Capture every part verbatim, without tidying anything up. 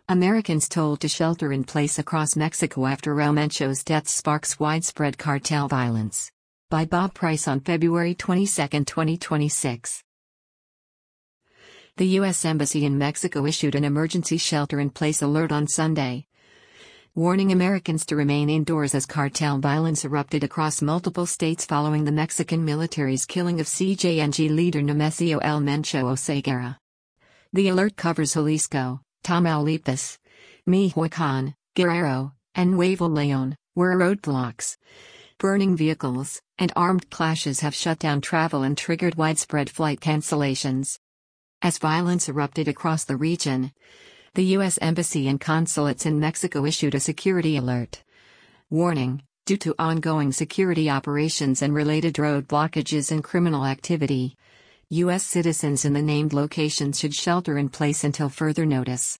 Americans told to shelter in place across Mexico after El Mencho's death sparks widespread cartel violence. By Bob Price on February twenty-second, twenty twenty-six. The U S Embassy in Mexico issued an emergency shelter-in-place alert on Sunday, warning Americans to remain indoors as cartel violence erupted across multiple states following the Mexican military's killing of C J N G leader Nemesio El Mencho Oseguera. The alert covers Jalisco, Tamaulipas, Michoacán, Guerrero, and Nuevo León, where roadblocks, burning vehicles, and armed clashes have shut down travel and triggered widespread flight cancellations. As violence erupted across the region, the U S Embassy and consulates in Mexico issued a security alert, warning, due to ongoing security operations and related road blockages and criminal activity, U S citizens in the named locations should shelter in place until further notice.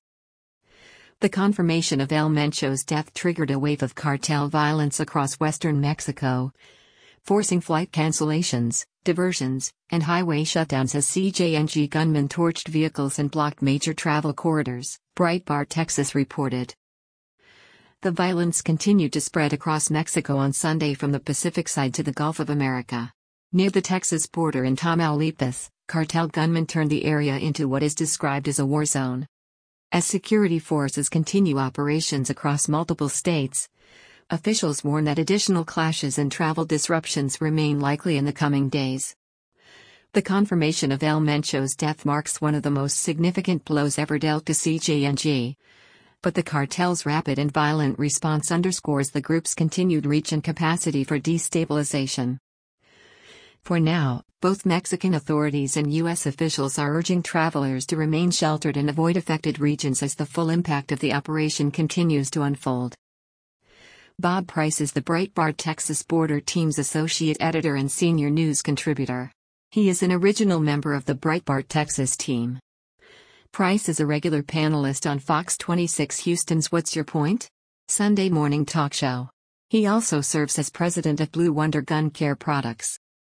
The confirmation of El Mencho's death triggered a wave of cartel violence across western Mexico, forcing flight cancellations, diversions, and highway shutdowns as C J N G gunmen torched vehicles and blocked major travel corridors, Breitbart Texas reported. The violence continued to spread across Mexico on Sunday from the Pacific side to the Gulf of America. Near the Texas border in Tamaulipas, cartel gunmen turned the area into what is described as a war zone. As security forces continue operations across multiple states, officials warn that additional clashes and travel disruptions remain likely in the coming days. The confirmation of El Mencho's death marks one of the most significant blows ever dealt to C J N G. But the cartel's rapid and violent response underscores the group's continued reach and capacity for destabilization. For now, both Mexican authorities and U S officials are urging travelers to remain sheltered and avoid affected regions as the full impact of the operation continues to unfold. Bob Price is the Breitbart Texas Border Team's associate editor and senior news contributor. He is an original member of the Breitbart Texas team. Price is a regular panelist on Fox twenty-six Houston's What's Your Point? Sunday morning talk show. He also serves as president of Blue Wonder Gun Care Products.